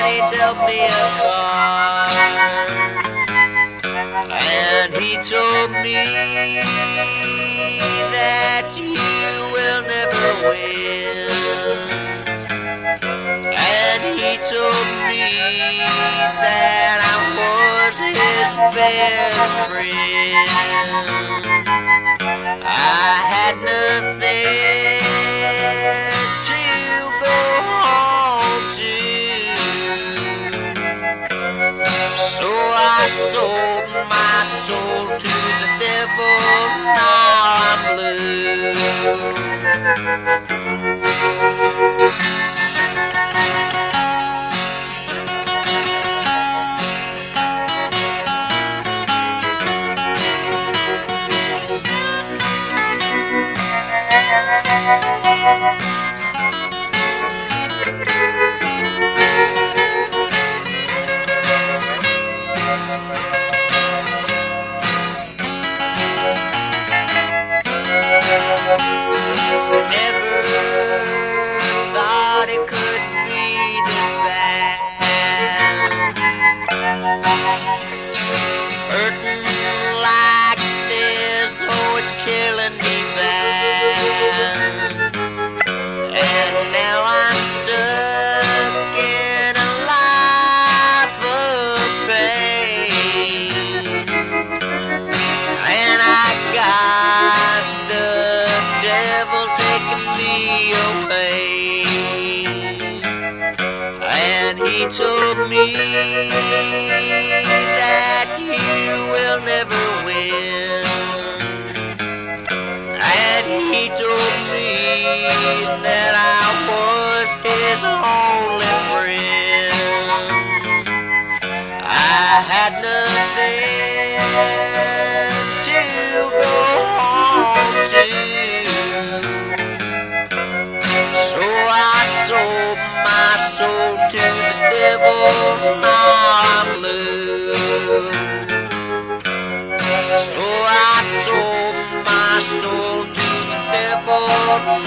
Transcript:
he dealt me a card, and he told me that you will never win. And he told me that I was his best friend. I had nothing to go home to, so I sold my soul to the devil. Now I'm blue. Never thought it could be this bad. Hurting like this, oh, it's killing me bad. And now I'm stuck in a life of pain, and I got the devil taking me away. And he told me that you will never win. And he told me that I was his only friend. I had nothing to go home to, so I sold my soul to the devil. Now I'm blue. So I sold my soul to the devil.